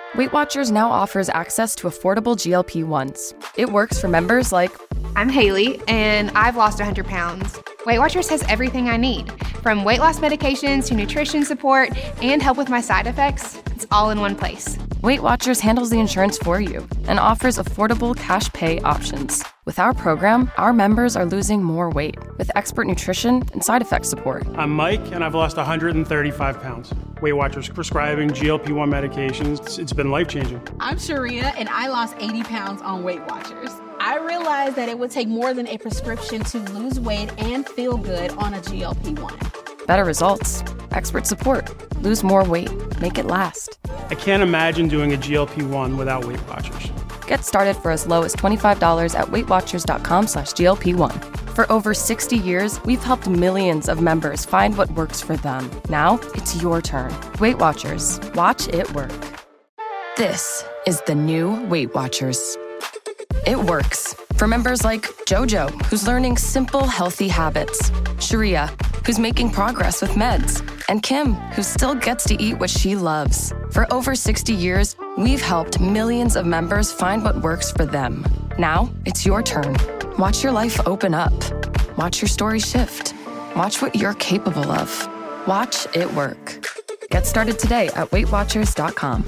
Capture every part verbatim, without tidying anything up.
Weight Watchers now offers access to affordable G L P ones. It works for members like... I'm Haley, and I've lost one hundred pounds. Weight Watchers has everything I need, from weight loss medications to nutrition support and help with my side effects. It's all in one place. Weight Watchers handles the insurance for you and offers affordable cash pay options. With our program, our members are losing more weight with expert nutrition and side effect support. I'm Mike, and I've lost one hundred thirty-five pounds. Weight Watchers prescribing G L P one medications. It's, it's been life-changing. I'm Sharia, and I lost eighty pounds on Weight Watchers. I realized that it would take more than a prescription to lose weight and feel good on a G L P one. Better results, expert support, lose more weight, make it last. I can't imagine doing a G L P one without Weight Watchers. Get started for as low as twenty-five dollars at weightwatchers.com slash GLP1. For over sixty years, we've helped millions of members find what works for them. Now, it's your turn. Weight Watchers. Watch it work. This is the new Weight Watchers. It works. For members like Jojo, who's learning simple, healthy habits, Sharia, who's making progress with meds, and Kim, who still gets to eat what she loves. For over sixty years, we've helped millions of members find what works for them. Now, it's your turn. Watch your life open up. Watch your story shift. Watch what you're capable of. Watch it work. Get started today at weight watchers dot com.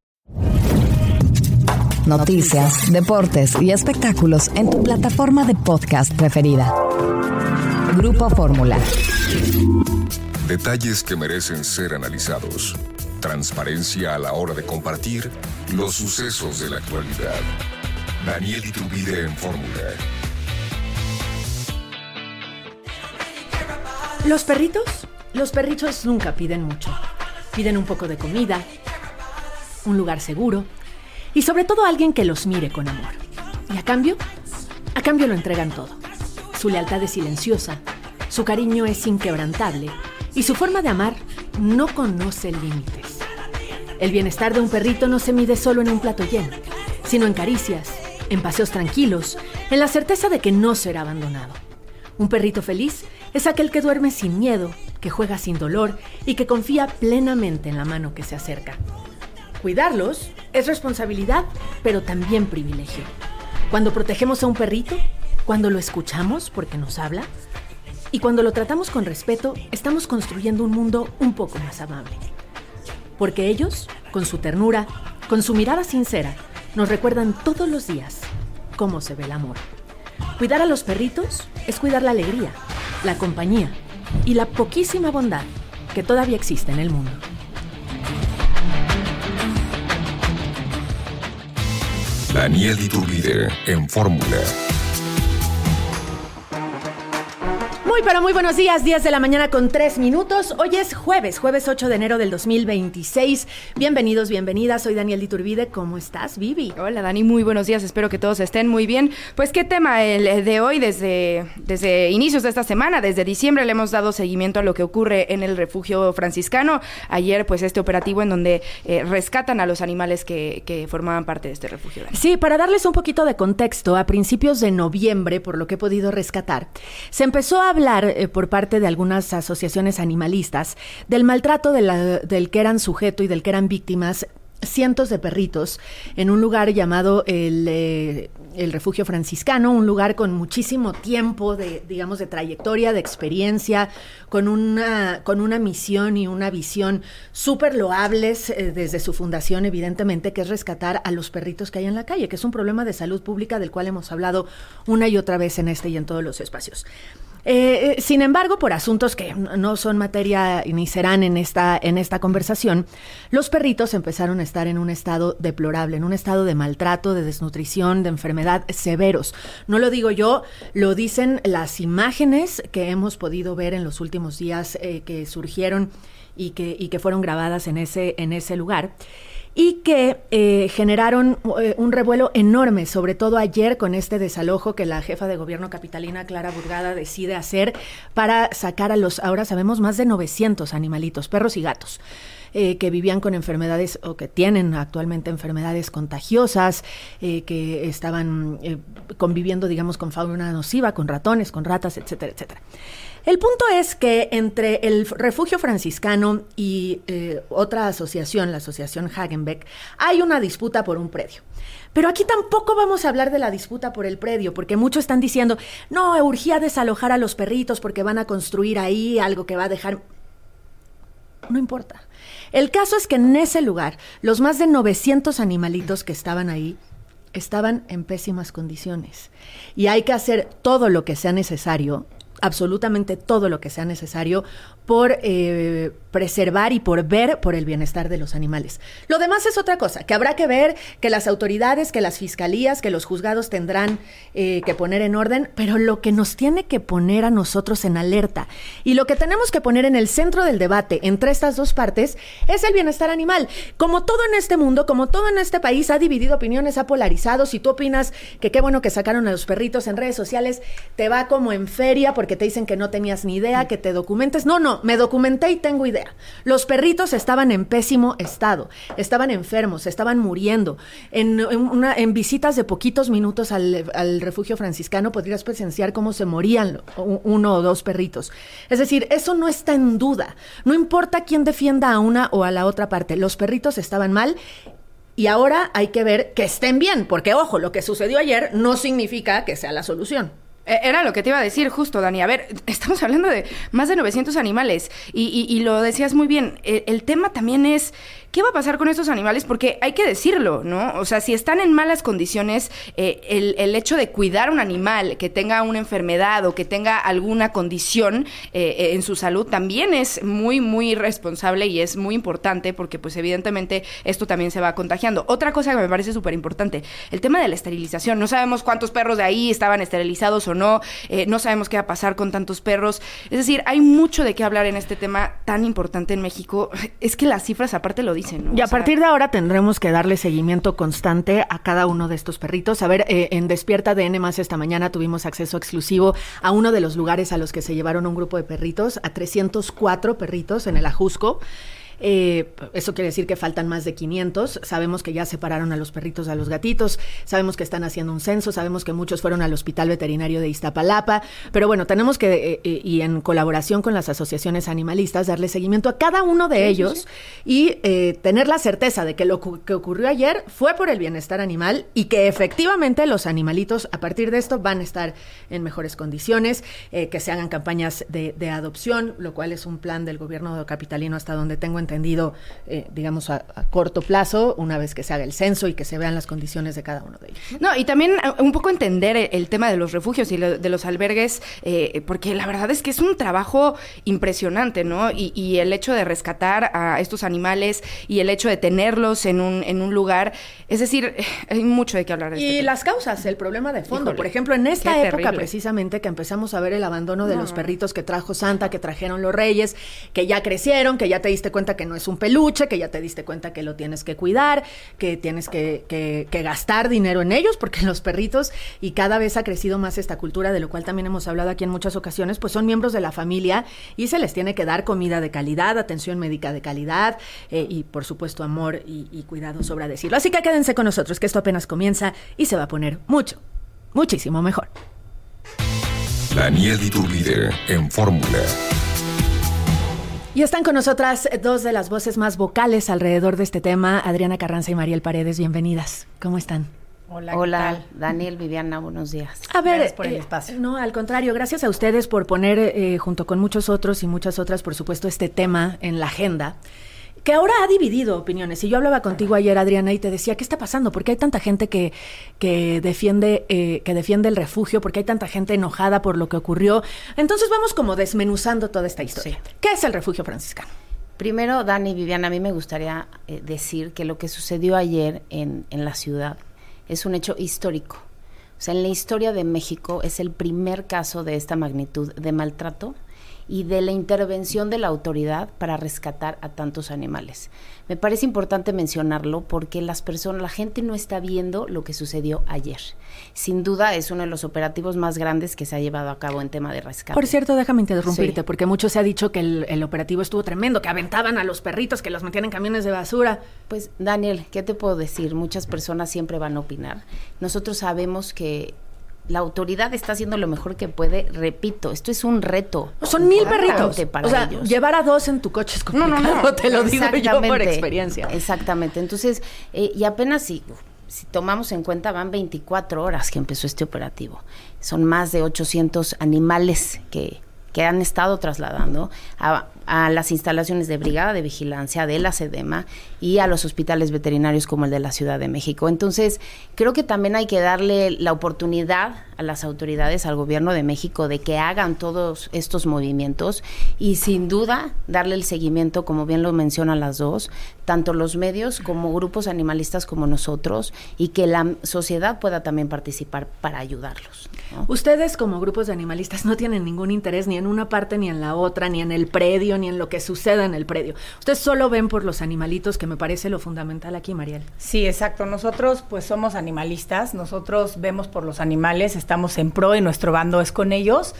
Noticias, deportes y espectáculos en tu plataforma de podcast preferida. Grupo Fórmula. Detalles que merecen ser analizados. Transparencia a la hora de compartir los sucesos de la actualidad. Daniel Iturbide en Fórmula. Los perritos, los perritos nunca piden mucho. Piden un poco de comida, un lugar seguro y sobre todo alguien que los mire con amor. Y a cambio, a cambio lo entregan todo. Su lealtad es silenciosa, su cariño es inquebrantable y su forma de amar no conoce límites. El bienestar de un perrito no se mide solo en un plato lleno, sino en caricias, en paseos tranquilos, en la certeza de que no será abandonado. Un perrito feliz es aquel que duerme sin miedo, que juega sin dolor y que confía plenamente en la mano que se acerca. Cuidarlos es responsabilidad, pero también privilegio. Cuando protegemos a un perrito, cuando lo escuchamos porque nos habla, y cuando lo tratamos con respeto, estamos construyendo un mundo un poco más amable. Porque ellos, con su ternura, con su mirada sincera, nos recuerdan todos los días cómo se ve el amor. Cuidar a los perritos es cuidar la alegría, la compañía y la poquísima bondad que todavía existe en el mundo. Daniel Iturbide en Fórmula. Muy, pero muy buenos días, diez de la mañana con tres minutos. Hoy es jueves, jueves ocho de enero del dos mil veintiséis. Bienvenidos, bienvenidas. Soy Daniel Iturbide. ¿Cómo estás, Vivi? Hola, Dani. Muy buenos días. Espero que todos estén muy bien. Pues, ¿qué tema el de hoy? Desde, desde inicios de esta semana, desde diciembre, le hemos dado seguimiento a lo que ocurre en el refugio franciscano. Ayer, pues, este operativo en donde eh, rescatan a los animales que, que formaban parte de este refugio. Dani. Sí, para darles un poquito de contexto, a principios de noviembre, por lo que he podido rescatar, se empezó a hablar eh, por parte de algunas asociaciones animalistas del maltrato de la, del que eran sujeto y del que eran víctimas cientos de perritos en un lugar llamado el, eh, el Refugio Franciscano, un lugar con muchísimo tiempo de, digamos, de trayectoria, de experiencia, con una, con una misión y una visión súper loables eh, desde su fundación, evidentemente, que es rescatar a los perritos que hay en la calle, que es un problema de salud pública del cual hemos hablado una y otra vez en este y en todos los espacios. Eh, eh, sin embargo, por asuntos que no son materia ni serán en esta, en esta conversación, los perritos empezaron a estar en un estado deplorable, en un estado de maltrato, de desnutrición, de enfermedad severos. No lo digo yo, lo dicen las imágenes que hemos podido ver en los últimos días eh, que surgieron y que, y que fueron grabadas en ese, en ese lugar. Y que eh, generaron eh, un revuelo enorme, sobre todo ayer con este desalojo que la jefa de gobierno capitalina, Clara Burgada, decide hacer para sacar a los, ahora sabemos, más de novecientos animalitos, perros y gatos. eh, que vivían con enfermedades o que tienen actualmente enfermedades contagiosas, eh, que estaban eh, conviviendo, digamos, con fauna nociva, con ratones, con ratas, etcétera, etcétera. El punto es que entre el refugio franciscano y eh, otra asociación, la asociación Hagenbeck, hay una disputa por un predio. Pero aquí tampoco vamos a hablar de la disputa por el predio, porque muchos están diciendo, no, urgía desalojar a los perritos porque van a construir ahí algo que va a dejar... No importa. El caso es que en ese lugar, los más de novecientos animalitos que estaban ahí, estaban en pésimas condiciones. Y hay que hacer todo lo que sea necesario, absolutamente todo lo que sea necesario por eh, preservar y por ver por el bienestar de los animales. Lo demás es otra cosa, que habrá que ver, que las autoridades, que las fiscalías, que los juzgados tendrán eh, que poner en orden, pero lo que nos tiene que poner a nosotros en alerta y lo que tenemos que poner en el centro del debate entre estas dos partes es el bienestar animal. Como todo en este mundo, como todo en este país, ha dividido opiniones, ha polarizado. Si tú opinas que qué bueno que sacaron a los perritos en redes sociales, te va como en feria porque te dicen que no tenías ni idea, que te documentes. No, no, me documenté y tengo idea. Los perritos estaban en pésimo estado, estaban enfermos, estaban muriendo. En, en, una, en visitas de poquitos minutos al, al refugio franciscano podrías presenciar cómo se morían uno o dos perritos. Es decir, eso no está en duda. No importa quién defienda a una o a la otra parte. Los perritos estaban mal. Y ahora hay que ver que estén bien, porque, ojo, lo que sucedió ayer no significa que sea la solución. Era lo que te iba a decir justo, Dani. A ver, estamos hablando de más de novecientos animales y, y, y lo decías muy bien. El, el tema también es, ¿qué va a pasar con estos animales? Porque hay que decirlo, ¿no? O sea, si están en malas condiciones, eh, el, el hecho de cuidar un animal que tenga una enfermedad o que tenga alguna condición eh, en su salud también es muy, muy responsable y es muy importante porque, pues, evidentemente, esto también se va contagiando. Otra cosa que me parece súper importante, el tema de la esterilización. No sabemos cuántos perros de ahí estaban esterilizados o no, eh, no sabemos qué va a pasar con tantos perros. Es decir, hay mucho de qué hablar en este tema tan importante en México. Es que las cifras aparte lo dicen, ¿no? Y a o sea, partir de ahora tendremos que darle seguimiento constante a cada uno de estos perritos. A ver, eh, en Despierta D N más esta mañana tuvimos acceso exclusivo a uno de los lugares a los que se llevaron un grupo de perritos, a trescientos cuatro perritos en el Ajusco. Eh, eso quiere decir que faltan más de quinientos. Sabemos que ya separaron a los perritos a los gatitos, sabemos que están haciendo un censo, sabemos que muchos fueron al Hospital Veterinario de Iztapalapa, pero bueno, tenemos que, eh, y en colaboración con las asociaciones animalistas, darle seguimiento a cada uno de sí, ellos sí, sí. y eh, tener la certeza de que lo que ocurrió ayer fue por el bienestar animal y que efectivamente los animalitos a partir de esto van a estar en mejores condiciones, eh, que se hagan campañas de, de adopción, lo cual es un plan del gobierno capitalino hasta donde tengo entendido, eh, digamos, a, a corto plazo, una vez que se haga el censo y que se vean las condiciones de cada uno de ellos. No, y también un poco entender el, el tema de los refugios y lo, de los albergues, eh, porque la verdad es que es un trabajo impresionante, ¿no? Y, y el hecho de rescatar a estos animales y el hecho de tenerlos en un, en un lugar, es decir, hay mucho de qué hablar. De y este las tema. causas, el problema de fondo. Híjole, por ejemplo, en esta época terrible. precisamente que empezamos a ver el abandono de no. los perritos que trajo Santa, que trajeron los Reyes, que ya crecieron, que ya te diste cuenta que no es un peluche, que ya te diste cuenta que lo tienes que cuidar, que tienes que, que, que gastar dinero en ellos, porque los perritos, y cada vez ha crecido más esta cultura, de lo cual también hemos hablado aquí en muchas ocasiones, pues son miembros de la familia y se les tiene que dar comida de calidad, atención médica de calidad eh, y por supuesto amor y, y cuidado, sobra decirlo. Así que quédense con nosotros, que esto apenas comienza y se va a poner mucho, muchísimo mejor. Daniel Iturbide en Fórmula. Y están con nosotras dos de las voces más vocales alrededor de este tema, Adriana Carranza y Mariel Paredes. Bienvenidas. ¿Cómo están? Hola, Hola Daniel, Viviana, buenos días. A ver, gracias por el eh, espacio. No, al contrario, gracias a ustedes por poner, eh, junto con muchos otros y muchas otras, por supuesto, este tema en la agenda, que ahora ha dividido opiniones. Y yo hablaba contigo ayer, Adriana, y te decía, ¿qué está pasando? ¿Por qué hay tanta gente que, que, defiende, eh, que defiende el refugio? ¿Por qué hay tanta gente enojada por lo que ocurrió? Entonces vamos como desmenuzando toda esta historia. Sí. ¿Qué es el refugio franciscano? Primero, Dani y Viviana, a mí me gustaría eh, decir que lo que sucedió ayer en, en la ciudad es un hecho histórico. O sea, en la historia de México es el primer caso de esta magnitud de maltrato y de la intervención de la autoridad para rescatar a tantos animales. Me parece importante mencionarlo porque las personas, la gente no está viendo lo que sucedió ayer. Sin duda es uno de los operativos más grandes que se ha llevado a cabo en tema de rescate. Por cierto, déjame interrumpirte, Sí. porque mucho se ha dicho que el, el operativo estuvo tremendo, que aventaban a los perritos, que los metían en camiones de basura. Pues, Daniel, ¿qué te puedo decir? Muchas personas siempre van a opinar. Nosotros sabemos que la autoridad está haciendo lo mejor que puede. Repito, esto es un reto. Son mil perritos. importante para O sea, ellos. llevar a dos en tu coche es complicado, No, no, no. te lo digo yo por Exactamente. experiencia. Exactamente. Entonces, eh, y apenas si, si tomamos en cuenta, van veinticuatro horas que empezó este operativo. Son más de ochocientos animales que, que han estado trasladando a, a las instalaciones de Brigada de Vigilancia, de la SEDEMA y a los hospitales veterinarios como el de la Ciudad de México. Entonces, creo que también hay que darle la oportunidad a las autoridades, al gobierno de México, de que hagan todos estos movimientos y sin duda darle el seguimiento, como bien lo mencionan las dos, tanto los medios como grupos animalistas como nosotros, y que la sociedad pueda también participar para ayudarlos, ¿no? Ustedes como grupos de animalistas no tienen ningún interés ni en una parte ni en la otra, ni en el predio, ni en lo que suceda en el predio. Ustedes solo ven por los animalitos, que me parece lo fundamental aquí, Mariel. Sí, exacto. Nosotros pues somos animalistas, nosotros vemos por los animales, estamos en pro y nuestro bando es con ellos.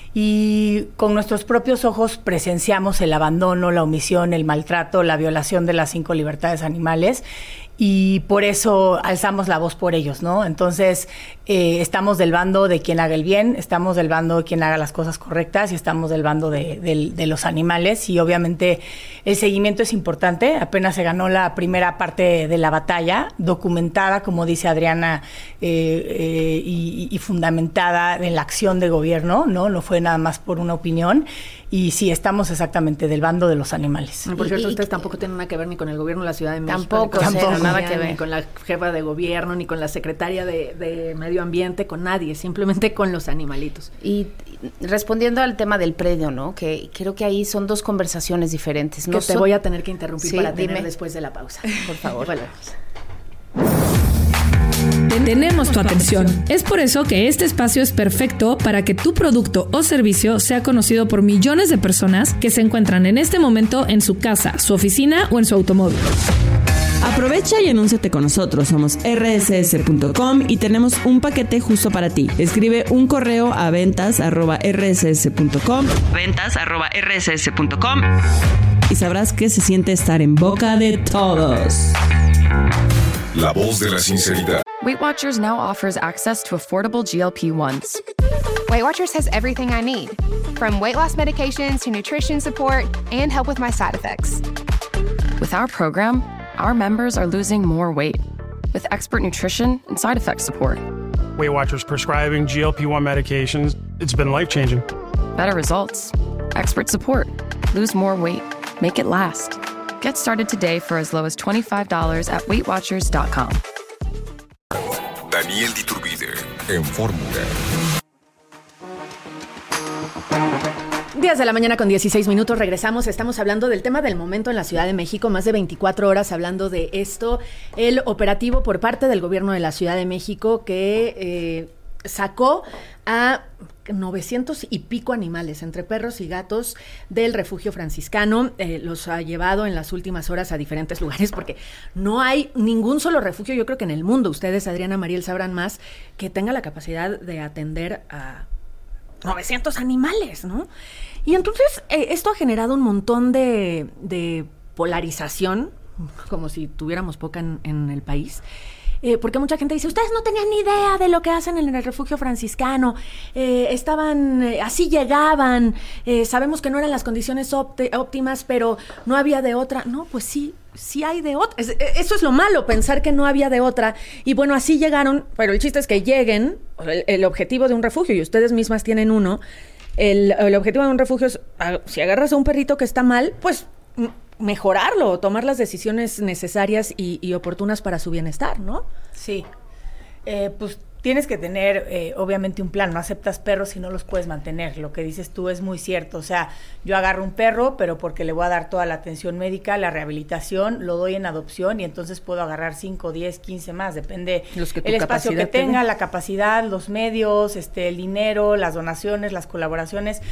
Y con nuestros propios ojos presenciamos el abandono, la omisión, el maltrato, la violación de las cinco libertades animales, y por eso alzamos la voz por ellos, ¿no? Entonces, eh, estamos del bando de quien haga el bien, estamos del bando de quien haga las cosas correctas y estamos del bando de, de, de los animales, y obviamente el seguimiento es importante. Apenas se ganó la primera parte de la batalla, documentada, como dice Adriana, eh, eh, y, y fundamentada en la acción de gobierno, ¿no? No fue nada más por una opinión, y sí, estamos exactamente del bando de los animales. Por cierto, Y- y- ustedes tampoco tienen nada que ver ni con el gobierno de la Ciudad de México, Tampoco, ni con cero, Secretaría, nada que ver. ni con la jefa de gobierno, ni con la secretaria de, de Medio Ambiente, con nadie, simplemente con los animalitos. Y y respondiendo al tema del predio, ¿no? Que creo que ahí son dos conversaciones diferentes. Que No te son- voy a tener que interrumpir Sí, para tener dime. después de la pausa. Por favor. Volvemos. Tenemos tu atención. Es por eso que este espacio es perfecto para que tu producto o servicio sea conocido por millones de personas que se encuentran en este momento en su casa, su oficina o en su automóvil. Aprovecha y anúnciate con nosotros. Somos erre ese ese punto com y tenemos un paquete justo para ti. Escribe un correo a ventas arroba erre ese ese punto com, ventas arroba erre ese ese punto com, y sabrás que se siente estar en boca de todos. La voz de la sinceridad. Weight Watchers now offers access to affordable G L P ones. Weight Watchers has everything I need, from weight loss medications to nutrition support and help with my side effects. With our program, our members are losing more weight with expert nutrition and side effect support. Weight Watchers prescribing G L P one medications, it's been life-changing. Better results, expert support, lose more weight, make it last. Get started today for as low as twenty-five dollars at weight watchers dot com. Daniel Diturbide en Fórmula. diez de la mañana con dieciséis minutos, regresamos. Estamos hablando del tema del momento en la Ciudad de México, más de veinticuatro horas hablando de esto. El operativo por parte del gobierno de la Ciudad de México que eh, sacó a novecientos y pico animales, entre perros y gatos, del refugio franciscano. Eh, los ha llevado en las últimas horas a diferentes lugares, porque no hay ningún solo refugio, yo creo que en el mundo, ustedes, Adriana, Mariel, sabrán más, que tenga la capacidad de atender a novecientos animales, ¿no? Y entonces eh, esto ha generado un montón de, de polarización, como si tuviéramos poca en, en el país. Eh, porque mucha gente dice, ustedes no tenían ni idea de lo que hacen en el refugio franciscano, eh, estaban, eh, así llegaban, eh, sabemos que no eran las condiciones opti- óptimas, pero no había de otra. No, pues sí, sí hay de otra. Es, eso es lo malo, pensar que no había de otra. Y bueno, así llegaron, pero el chiste es que lleguen, el, el objetivo de un refugio, y ustedes mismas tienen uno, el, el objetivo de un refugio es, a, si agarras a un perrito que está mal, pues mejorarlo, tomar las decisiones necesarias y, y oportunas para su bienestar, ¿no? Sí. Eh, pues tienes que tener, eh, obviamente, un plan. No aceptas perros si no los puedes mantener. Lo que dices tú es muy cierto. O sea, yo agarro un perro, pero porque le voy a dar toda la atención médica, la rehabilitación, lo doy en adopción y entonces puedo agarrar cinco, diez, quince más. Depende los que el espacio que tenga, la capacidad, los medios, este, el dinero, las donaciones, las colaboraciones.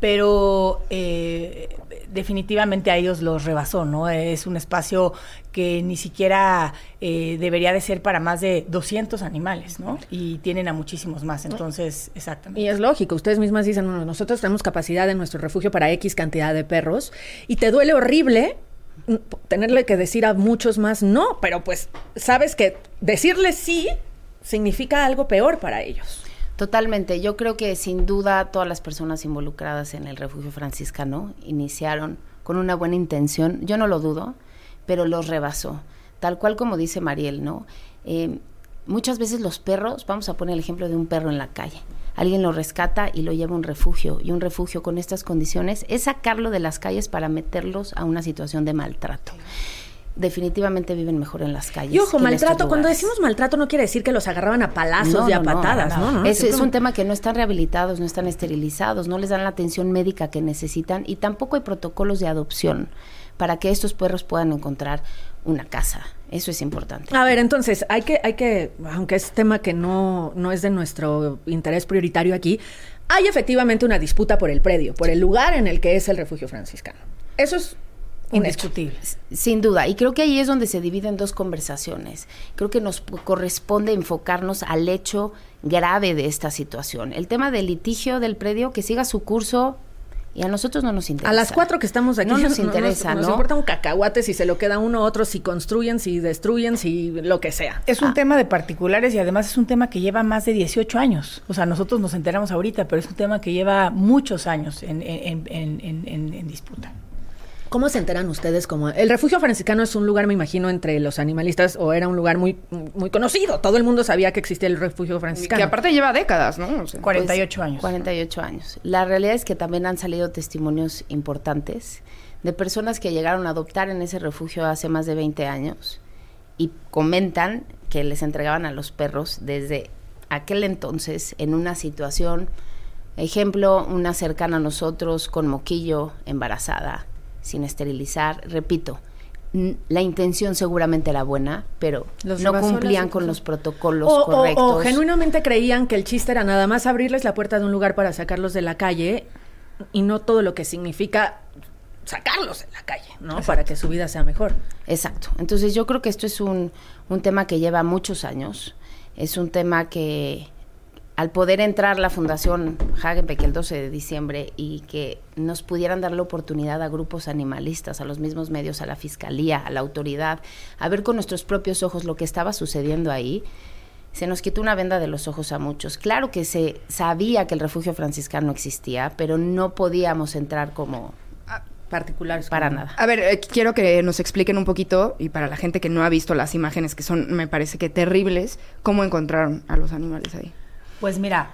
Pero eh, definitivamente a ellos los rebasó, ¿no? Es un espacio que ni siquiera eh, debería de ser para más de doscientos animales, ¿no? Y tienen a muchísimos más, entonces, exactamente. Y es lógico, ustedes mismas dicen, bueno, nosotros tenemos capacidad en nuestro refugio para X cantidad de perros, y te duele horrible tenerle que decir a muchos más no, pero pues sabes que decirles sí significa algo peor para ellos. Totalmente, yo creo que sin duda todas las personas involucradas en el refugio franciscano iniciaron con una buena intención, yo no lo dudo, pero los rebasó, tal cual como dice Mariel, ¿no? Eh, muchas veces los perros, vamos a poner el ejemplo de un perro en la calle, alguien lo rescata y lo lleva a un refugio, y un refugio con estas condiciones es sacarlo de las calles para meterlos a una situación de maltrato. Definitivamente viven mejor en las calles. Y ojo, maltrato, cuando decimos maltrato no quiere decir que los agarraban a palazos no, y a no, patadas, ¿no? no, no es, es un tema que no están rehabilitados, no están esterilizados, no les dan la atención médica que necesitan, y tampoco hay protocolos de adopción para que estos perros puedan encontrar una casa. Eso es importante. A ver, entonces, hay que, hay que, aunque es tema que no, no es de nuestro interés prioritario aquí, hay efectivamente una disputa por el predio, por el lugar en el que es el refugio franciscano. Eso es indiscutible. Sin duda, y creo que ahí es donde se dividen dos conversaciones. Creo que nos corresponde enfocarnos al hecho grave de esta situación. El tema del litigio del predio, que siga su curso, y a nosotros no nos interesa. A las cuatro que estamos aquí no nos interesa, ¿no? Nos, ¿no? nos importa un cacahuate si se lo queda uno u otro, si construyen, si destruyen, si lo que sea. Es un ah. tema de particulares y además es un tema que lleva más de dieciocho años. O sea, nosotros nos enteramos ahorita, pero es un tema que lleva muchos años en, en, en, en, en, en disputa. ¿Cómo se enteran ustedes? Como el refugio franciscano es un lugar, me imagino, entre los animalistas, o era un lugar muy muy conocido. Todo el mundo sabía que existía el refugio franciscano. Que aparte lleva décadas, ¿no? O sea, cuarenta y ocho años. cuarenta y ocho años. La realidad es que también han salido testimonios importantes de personas que llegaron a adoptar en ese refugio hace más de veinte años y comentan que les entregaban a los perros desde aquel entonces en una situación, ejemplo, una cercana a nosotros con moquillo, embarazada, sin esterilizar. Repito, n- la intención seguramente era buena, pero los no cumplían con los protocolos o, correctos. O, o genuinamente creían que el chiste era nada más abrirles la puerta de un lugar para sacarlos de la calle y no todo lo que significa sacarlos de la calle, ¿no? Exacto. Para que su vida sea mejor. Exacto. Entonces yo creo que esto es un, un tema que lleva muchos años. Es un tema que al poder entrar la Fundación Hagenbeck el doce de diciembre y que nos pudieran dar la oportunidad a grupos animalistas, a los mismos medios, a la Fiscalía, a la autoridad, a ver con nuestros propios ojos lo que estaba sucediendo ahí, se nos quitó una venda de los ojos a muchos. Claro que se sabía que el refugio franciscano existía, pero no podíamos entrar como particulares. Para nada. A ver, eh, quiero que nos expliquen un poquito, y para la gente que no ha visto las imágenes, que son, me parece que terribles, cómo encontraron a los animales ahí. Pues mira,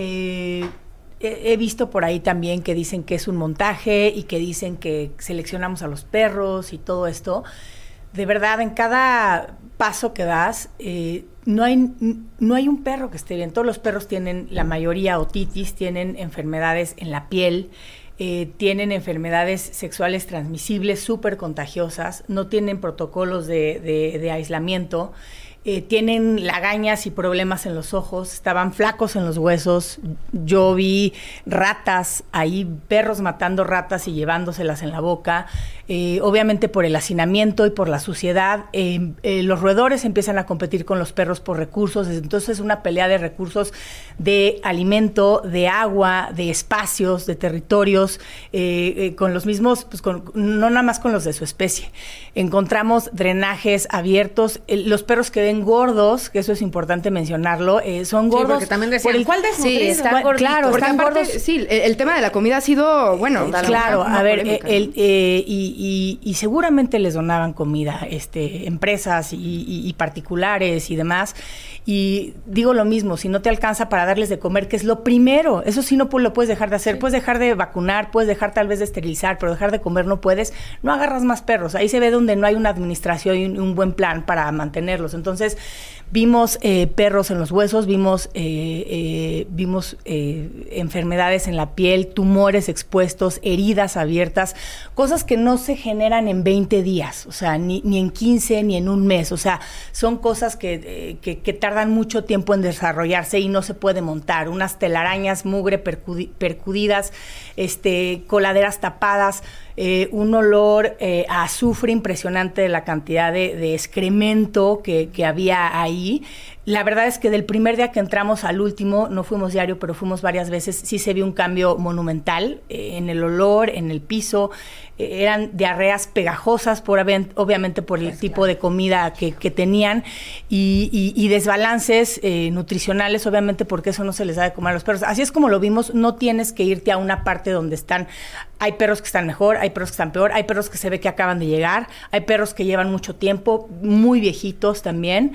eh, he, he visto por ahí también que dicen que es un montaje y que dicen que seleccionamos a los perros y todo esto. De verdad, en cada paso que das, eh, no hay, no hay un perro que esté bien. Todos los perros tienen, la mayoría, otitis, tienen enfermedades en la piel, eh, tienen enfermedades sexuales transmisibles súper contagiosas, no tienen protocolos de, de, de aislamiento. Eh, tienen lagañas y problemas en los ojos, estaban flacos en los huesos. Yo vi ratas ahí, perros matando ratas y llevándoselas en la boca. Eh, obviamente por el hacinamiento y por la suciedad, eh, eh, los roedores empiezan a competir con los perros por recursos. Entonces es una pelea de recursos, de alimento, de agua, de espacios, de territorios, eh, eh, con los mismos, pues con, no nada más con los de su especie. Encontramos drenajes abiertos. Eh, los perros que ven gordos, que eso es importante mencionarlo, eh, son gordos. Sí, porque también decían, por el cual sí, están gorditos. Claro, porque están aparte, gordos. Sí, el, el tema de la comida ha sido, bueno, Claro, a ver, el, el, eh, y, y, y seguramente les donaban comida, este, empresas y, y, y particulares y demás. Y digo lo mismo, si no te alcanza para darles de comer, que es lo primero, eso sí no lo puedes dejar de hacer, sí. Puedes dejar de vacunar, puedes dejar tal vez de esterilizar, pero dejar de comer no puedes, no agarras más perros. Ahí se ve donde no hay una administración y un, un buen plan para mantenerlos. Entonces, vimos eh, perros en los huesos, vimos, eh, eh, vimos eh, enfermedades en la piel, tumores expuestos, heridas abiertas, cosas que no se generan en veinte días, o sea, ni, ni en quince, ni en un mes. O sea, son cosas que, eh, que, que tardan mucho tiempo en desarrollarse y no se puede montar. Unas telarañas, mugre percudi- percudidas, este, coladeras tapadas, eh, un olor eh, a azufre impresionante de la cantidad de, de excremento que, que había ahí. La verdad es que del primer día que entramos al último, no fuimos diario, pero fuimos varias veces, sí se vio un cambio monumental eh, en el olor, en el piso. Eh, eran diarreas pegajosas, por, obviamente por el pues tipo claro. de comida que, que tenían, y, y, y desbalances eh, nutricionales, obviamente porque eso no se les da de comer a los perros. Así es como lo vimos, no tienes que irte a una parte donde están, hay perros que están mejor, hay perros que están peor, hay perros que se ve que acaban de llegar, hay perros que llevan mucho tiempo, muy viejitos también.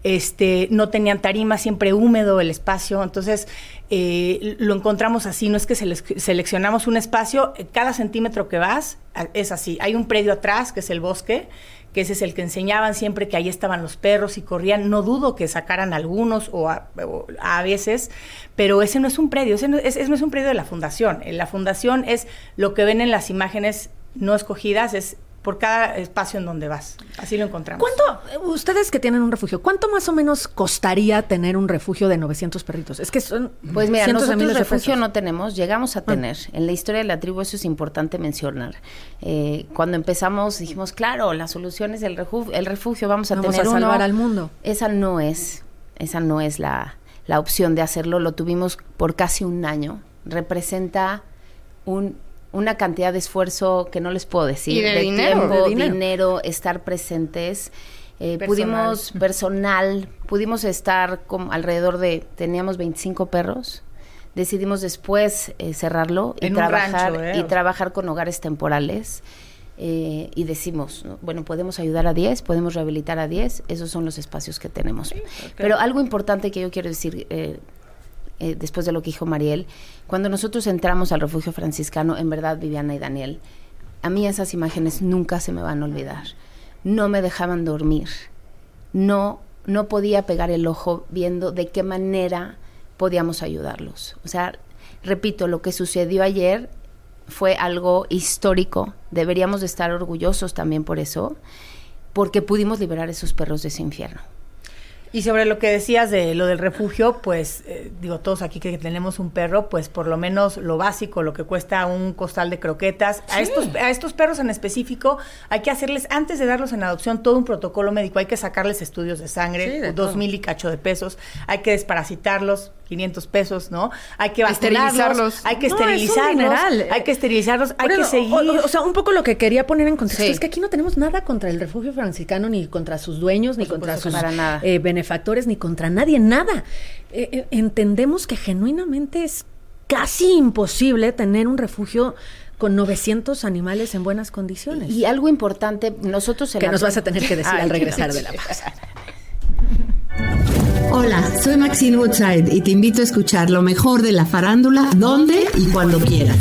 Este, no tenían tarima, siempre húmedo el espacio, entonces eh, lo encontramos así, no es que sele- seleccionamos un espacio, cada centímetro que vas es así, hay un predio atrás que es el bosque, que ese es el que enseñaban siempre, que ahí estaban los perros y corrían, no dudo que sacaran algunos o a, o a veces, pero ese no es un predio, ese no es, ese no es un predio de la fundación, la fundación es lo que ven en las imágenes no escogidas, es por cada espacio en donde vas. Así lo encontramos. ¿Cuánto, ustedes que tienen un refugio, cuánto más o menos costaría tener un refugio de novecientos perritos? Es que son Pues mira, cientos de nosotros miles de refugio pesos. no tenemos, llegamos a tener. Ah. En la historia de la tribu eso es importante mencionar. Eh, cuando empezamos dijimos, claro, la solución es el refugio, el refugio vamos a vamos tener a salvar uno. al mundo. Esa no es, esa no es la, la opción de hacerlo. Lo tuvimos por casi un año. Representa un una cantidad de esfuerzo que no les puedo decir, y de, de dinero, tiempo, de dinero. dinero, estar presentes, eh, personal. pudimos, personal, pudimos estar con alrededor de, teníamos veinticinco perros, decidimos después eh, cerrarlo y en trabajar, un rancho, ¿eh? y trabajar con hogares temporales, eh, y decimos, ¿no? Bueno, podemos ayudar a diez, podemos rehabilitar a diez, esos son los espacios que tenemos. Sí, okay. Pero algo importante que yo quiero decir, eh, Eh, después de lo que dijo Mariel, cuando nosotros entramos al refugio franciscano, en verdad, Viviana y Daniel, a mí esas imágenes nunca se me van a olvidar. No me dejaban dormir, no, no podía pegar el ojo viendo de qué manera podíamos ayudarlos. O sea, repito, lo que sucedió ayer fue algo histórico, deberíamos de estar orgullosos también por eso, porque pudimos liberar a esos perros de ese infierno. Y sobre lo que decías de lo del refugio, pues eh, digo, todos aquí que tenemos un perro, pues por lo menos lo básico, lo que cuesta un costal de croquetas. Sí. A estos a estos perros en específico hay que hacerles, antes de darlos en adopción, todo un protocolo médico. Hay que sacarles estudios de sangre, sí, dos mil y cacho de pesos. Hay que desparasitarlos, quinientos pesos, ¿no? Hay que vacunarlos, hay que no, esterilizarlos, hay que esterilizarlos, hay que seguir. O, o sea, un poco lo que quería poner en contexto sí. es que aquí no tenemos nada contra el refugio franciscano, ni contra sus dueños, ni contra sus para nada. Eh, benefactores, ni contra nadie, nada. Eh, eh, entendemos que genuinamente es casi imposible tener un refugio con novecientos animales en buenas condiciones. Y algo importante, nosotros... Que nos vas a tener que decir Ay, al regresar de la pausa. Hola, soy Maxine Woodside y te invito a escuchar lo mejor de la farándula, donde y cuando quieras.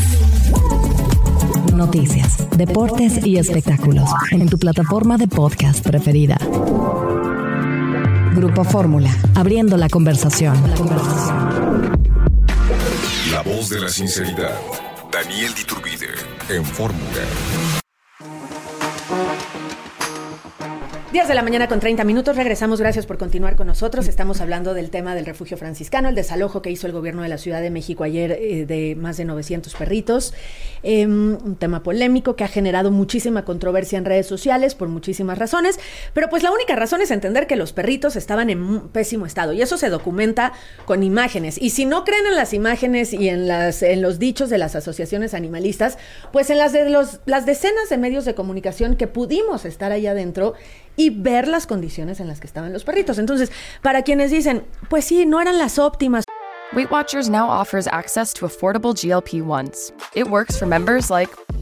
Noticias, deportes y espectáculos en tu plataforma de podcast preferida. Grupo Fórmula, abriendo la conversación. La conversación. La voz de la sinceridad. Daniel Diturbide en Fórmula. diez de la mañana con treinta minutos, regresamos, gracias por continuar con nosotros. Estamos hablando del tema del refugio franciscano, el desalojo que hizo el gobierno de la Ciudad de México ayer eh, de más de novecientos perritos. Eh, un tema polémico que ha generado muchísima controversia en redes sociales por muchísimas razones, pero pues la única razón es entender que los perritos estaban en un pésimo estado y eso se documenta con imágenes. Y si no creen en las imágenes y en, las, en los dichos de las asociaciones animalistas, pues en las de los, las decenas de medios de comunicación que pudimos estar ahí adentro y ver las condiciones en las que estaban los perritos. Entonces, para quienes dicen, pues sí, no eran las óptimas. Weight Watchers now offers access to affordable G L P ones. It works for members like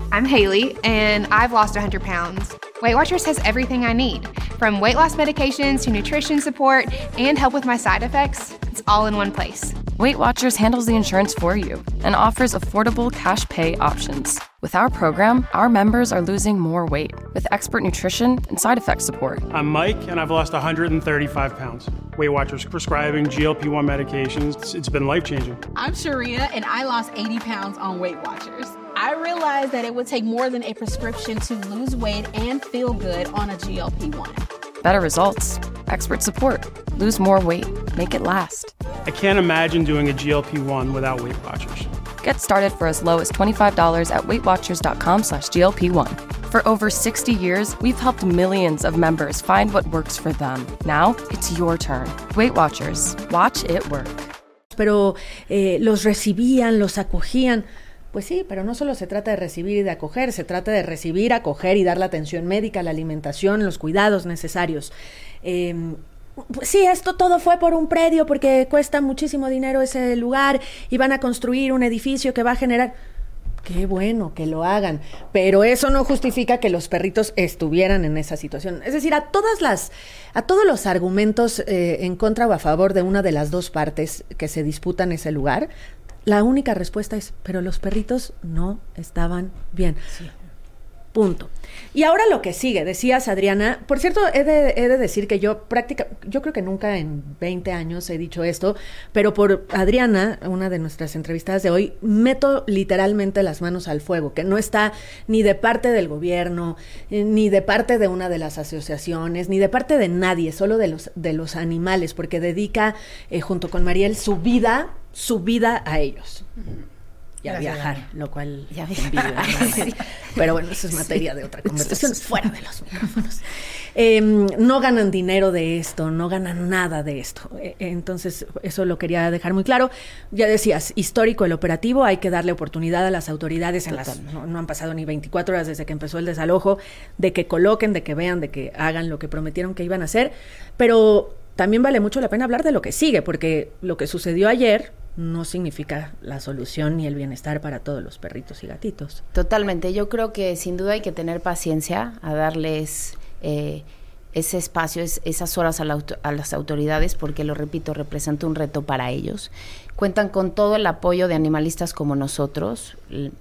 I'm Haley, and I've lost one hundred pounds. Weight Watchers has everything I need, from weight loss medications to nutrition support and help with my side effects. It's all in one place. Weight Watchers handles the insurance for you and offers affordable cash pay options. With our program, our members are losing more weight with expert nutrition and side effect support. I'm Mike, and I've lost one hundred thirty-five pounds. Weight Watchers prescribing G L P one medications. It's, it's been life-changing. I'm Sharia, and I lost eighty pounds on Weight Watchers. I realized that it would take more than a prescription to lose weight and feel good on a G L P one. Better results, expert support, lose more weight, make it last. I can't imagine doing a G L P one without Weight Watchers. Get started for as low as twenty-five dollars at weightwatchers.com slash GLP1. For over sixty years, we've helped millions of members find what works for them. Now, it's your turn. Weight Watchers. Watch it work. Pero eh, los recibían, los acogían. Pues sí, pero no solo se trata de recibir y de acoger, se trata de recibir, acoger y dar la atención médica, la alimentación, los cuidados necesarios. Eh, Pues sí, esto todo fue por un predio porque cuesta muchísimo dinero ese lugar y van a construir un edificio que va a generar... Qué bueno que lo hagan, pero eso no justifica que los perritos estuvieran en esa situación. Es decir, a todas las, a todos los argumentos eh, en contra o a favor de una de las dos partes que se disputan ese lugar, la única respuesta es, pero los perritos no estaban bien. Sí. Punto. Y ahora lo que sigue, decías, Adriana, por cierto, he de, he de decir que yo práctica, yo creo que nunca en veinte años he dicho esto, pero por Adriana, una de nuestras entrevistadas de hoy, meto literalmente las manos al fuego, que no está ni de parte del gobierno, eh, ni de parte de una de las asociaciones, ni de parte de nadie, solo de los, de los animales, porque dedica, eh, junto con Mariel, su vida, su vida a ellos. Uh-huh. Y a viajar, lo cual ya envidio, ¿no? Sí. Pero bueno, eso es materia de otra conversación, fuera de los micrófonos. Eh, no ganan dinero de esto, no ganan nada de esto. Eh, entonces, eso lo quería dejar muy claro. Ya decías, histórico el operativo, hay que darle oportunidad a las autoridades. En las, no, no han pasado ni veinticuatro horas desde que empezó el desalojo, de que coloquen, de que vean, de que hagan lo que prometieron que iban a hacer. Pero también vale mucho la pena hablar de lo que sigue, porque lo que sucedió ayer no significa la solución ni el bienestar para todos los perritos y gatitos. Totalmente. Yo creo que sin duda hay que tener paciencia a darles eh, ese espacio, es, esas horas a, la, a las autoridades, porque, lo repito, representa un reto para ellos. Cuentan con todo el apoyo de animalistas como nosotros.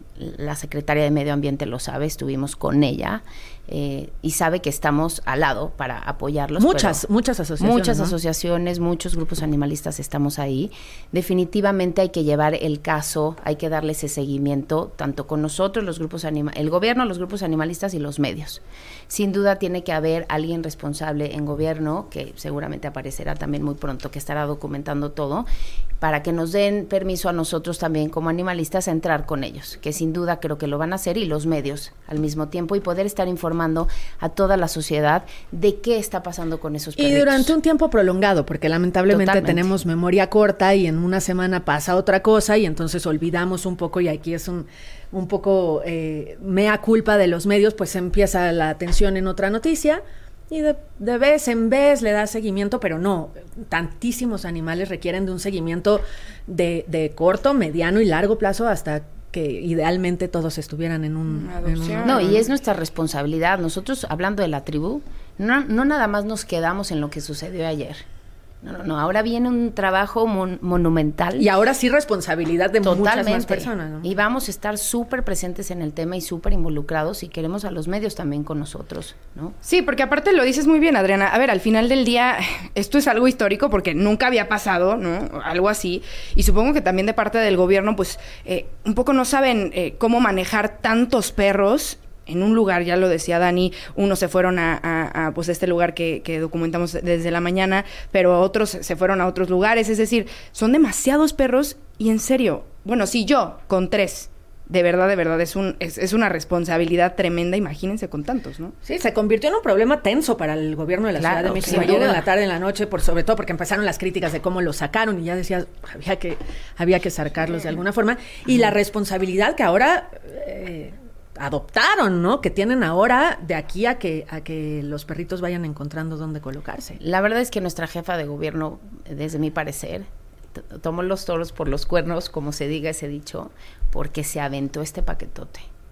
La secretaria de Medio Ambiente lo sabe, estuvimos con ella. Eh, y sabe que estamos al lado para apoyarlos. Muchas, muchas asociaciones. Muchas ¿no? asociaciones, muchos grupos animalistas estamos ahí. Definitivamente hay que llevar el caso, hay que darle ese seguimiento, tanto con nosotros, los grupos anima- el gobierno, los grupos animalistas y los medios. Sin duda tiene que haber alguien responsable en gobierno, que seguramente aparecerá también muy pronto, que estará documentando todo, para que nos den permiso a nosotros también como animalistas a entrar con ellos, que sin duda creo que lo van a hacer, y los medios al mismo tiempo, y poder estar informando a toda la sociedad de qué está pasando con esos perritos. Y durante un tiempo prolongado, porque lamentablemente Totalmente. tenemos memoria corta y en una semana pasa otra cosa y entonces olvidamos un poco, y aquí es un, un poco eh, mea culpa de los medios, pues empieza la atención en otra noticia y de, de vez en vez le da seguimiento, pero no, tantísimos animales requieren de un seguimiento de, de corto, mediano y largo plazo hasta que idealmente todos estuvieran en un, en un... No, y es nuestra responsabilidad. Nosotros, hablando de la tribu, no, no nada más nos quedamos en lo que sucedió ayer. No, no, no. Ahora viene un trabajo mon- monumental. Y ahora sí responsabilidad de Totalmente. muchas más personas, ¿no? Y vamos a estar súper presentes en el tema y súper involucrados, y queremos a los medios también con nosotros, ¿no? Sí, porque aparte lo dices muy bien, Adriana. A ver, al final del día, esto es algo histórico porque nunca había pasado, ¿no? Algo así. Y supongo que también de parte del gobierno, pues, eh, un poco no saben eh, cómo manejar tantos perros en un lugar. Ya lo decía Dani, unos se fueron a, a, a pues este lugar que, que documentamos desde la mañana, pero otros se fueron a otros lugares. Es decir, son demasiados perros y, en serio, bueno, si yo con tres, de verdad, de verdad, es un es, es una responsabilidad tremenda, imagínense con tantos, ¿no? Sí, se convirtió en un problema tenso para el gobierno de la Claro, Ciudad de México. Ayer en la tarde, en la noche, por sobre todo porque empezaron las críticas de cómo lo sacaron, y ya decías, había que, había que sacarlos de alguna forma. Y la responsabilidad que ahora... Eh, adoptaron, ¿no? Que tienen ahora de aquí a que a que los perritos vayan encontrando dónde colocarse. La verdad es que nuestra jefa de gobierno, desde mi parecer, t- tomó los toros por los cuernos, como se diga ese dicho, porque se aventó este paquetote.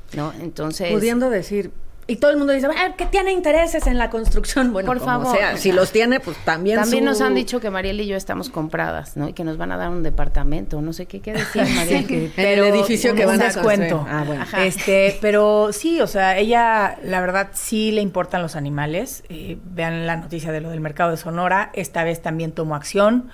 ¿no? Entonces... Pudiendo decir... Y todo el mundo dice, ah, ¿qué tiene intereses en la construcción? Bueno, por como favor, sea, o sea, si los tiene, pues también También su... nos han dicho que Mariel y yo estamos compradas, ¿no? Y que nos van a dar un departamento, no sé qué, qué decía Mariel. Sí, que, pero el edificio que van a descuento. Ah, bueno. Este, pero sí, o sea, ella, la verdad, sí le importan los animales. Eh, vean la noticia de lo del mercado de Sonora. Esta vez también tomó acción.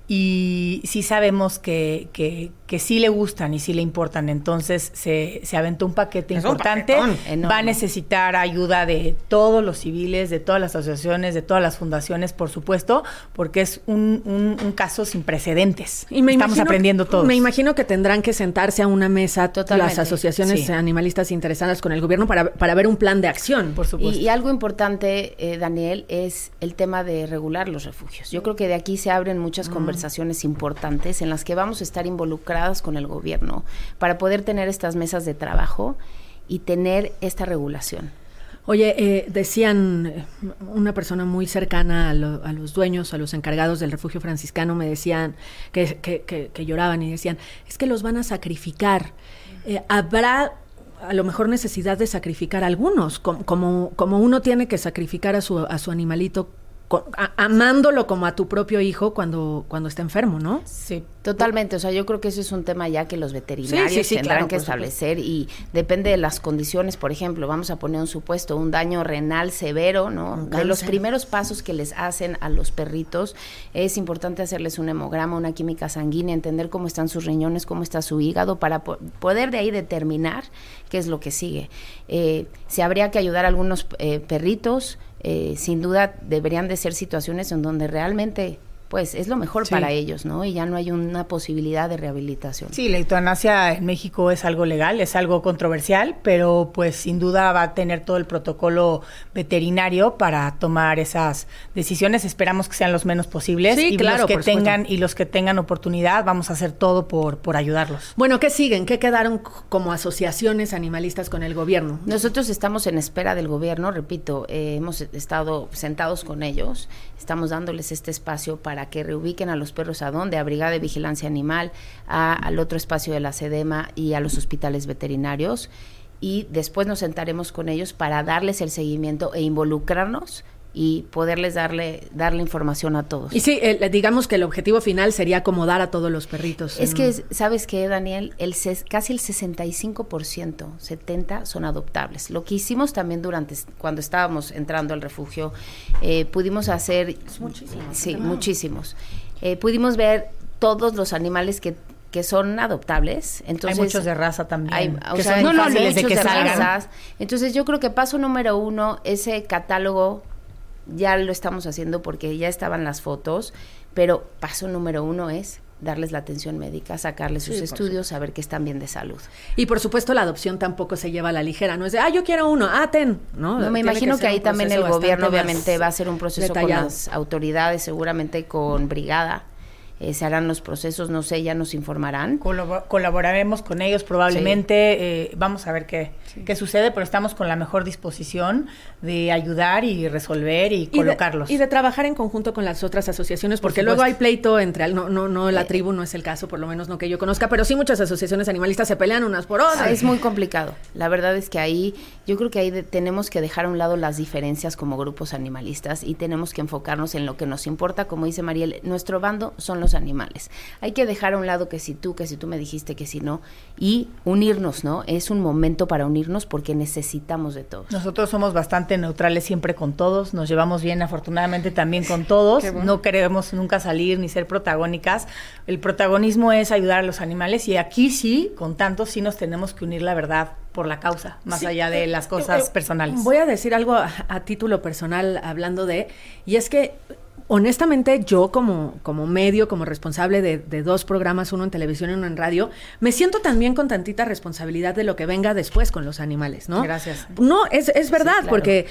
Y sí sabemos que, que, que sí le gustan y sí le importan. Entonces se, se aventó un paquete Es importante. un paquetón, Va a necesitar ayuda de todos los civiles, de todas las asociaciones, de todas las fundaciones, por supuesto, porque es un, un, un caso sin precedentes. Y me Estamos imagino, aprendiendo todos. Me imagino que tendrán que sentarse a una mesa Totalmente. las asociaciones Sí. animalistas interesadas con el gobierno para, para ver un plan de acción. Por supuesto. Y, y algo importante, eh, Daniel, es el tema de regular los refugios. Yo creo que de aquí se abren muchas Mm. conversaciones importantes en las que vamos a estar involucradas con el gobierno para poder tener estas mesas de trabajo y tener esta regulación. Oye, eh, decían, eh, una persona muy cercana a, lo, a los dueños, a los encargados del refugio franciscano, me decían que, que, que, que lloraban y decían, es que los van a sacrificar. Eh, habrá a lo mejor necesidad de sacrificar a algunos, como, como, como uno tiene que sacrificar a su, a su animalito, A, amándolo como a tu propio hijo cuando, cuando está enfermo, ¿no? Sí, totalmente. O sea, yo creo que eso es un tema ya que los veterinarios Sí, sí, sí, tendrán claro, que por establecer y depende de las condiciones. Por ejemplo, vamos a poner un supuesto, un daño renal severo, ¿no? Un De los cáncer. primeros pasos que les hacen a los perritos es importante hacerles un hemograma, una química sanguínea, entender cómo están sus riñones, cómo está su hígado, para po- poder de ahí determinar qué es lo que sigue. Eh, se habría que ayudar a algunos eh, perritos. Eh, sin duda deberían de ser situaciones en donde realmente pues es lo mejor Sí. para ellos, ¿no? Y ya no hay una posibilidad de rehabilitación. Sí, la eutanasia en México es algo legal, es algo controversial, pero pues sin duda va a tener todo el protocolo veterinario para tomar esas decisiones. Esperamos que sean los menos posibles. Sí, y claro, los que por supuesto. tengan y los que tengan oportunidad, vamos a hacer todo por, por ayudarlos. Bueno, ¿qué siguen? ¿Qué quedaron c- como asociaciones animalistas con el gobierno? Nosotros estamos en espera del gobierno, repito, eh, hemos estado sentados con ellos, estamos dándoles este espacio para que reubiquen a los perros a dónde, a Brigada de Vigilancia Animal, a, al otro espacio de la SEDEMA y a los hospitales veterinarios, y después nos sentaremos con ellos para darles el seguimiento e involucrarnos y poderles darle darle información a todos. Y sí, el- digamos que el objetivo final sería acomodar a todos los perritos. Es en- que, ¿sabes qué, Daniel? El ses- casi el sesenta y cinco por ciento, setenta son adoptables. Lo que hicimos también durante, cuando estábamos entrando al refugio, eh, pudimos hacer... Es muchísimo. Sí, muchísimos. Eh, pudimos ver todos los animales que, que son adoptables. Entonces, hay muchos de raza también, hay, o que sea, son hay fáciles de muchos que salgan. razas. Entonces, yo creo que paso número uno, ese catálogo ya lo estamos haciendo porque ya estaban las fotos, pero paso número uno es darles la atención médica, sacarles sus Sí, por estudios, saber que están bien de salud. Y por supuesto la adopción tampoco se lleva a la ligera, no es de, ah, yo quiero uno, ah, ten, ¿no? No, me Tiene imagino ser que ahí un también el proceso gobierno bastante obviamente más va a hacer un proceso detallado. con las autoridades, seguramente con Brigada, eh, se harán los procesos, no sé, ya nos informarán. Colabo- colaboraremos con ellos probablemente, eh, vamos a ver qué, qué sucede, pero estamos con la mejor disposición de ayudar y resolver y, Y de- colocarlos. Y de, trabajar en conjunto con las otras asociaciones, Por porque supuesto. luego hay pleito entre, al- no, no, no, la tribu no es el caso, por lo menos no que yo conozca, pero sí muchas asociaciones animalistas se pelean unas por otras. Ah, es muy complicado. La verdad es que ahí, yo creo que ahí de- tenemos que dejar a un lado las diferencias como grupos animalistas y tenemos que enfocarnos en lo que nos importa. Como dice Mariel, nuestro bando son los animales. Hay que dejar a un lado que si tú, que si tú me dijiste que si no, y unirnos, ¿no? Es un momento para unirnos porque necesitamos de todos. Nosotros somos bastante neutrales siempre con todos, nos llevamos bien afortunadamente también con todos, Qué bueno. no queremos nunca salir ni ser protagónicas, el protagonismo es ayudar a los animales y aquí sí, con tantos sí nos tenemos que unir la verdad por la causa, más Sí, allá de eh, las cosas eh, personales. Voy a decir algo a, a título personal hablando de, y es que honestamente yo como, como medio, como responsable de, de dos programas, uno en televisión y uno en radio, me siento también con tantita responsabilidad de lo que venga después con los animales, ¿no? Gracias. No, es, es verdad, Sí, claro. porque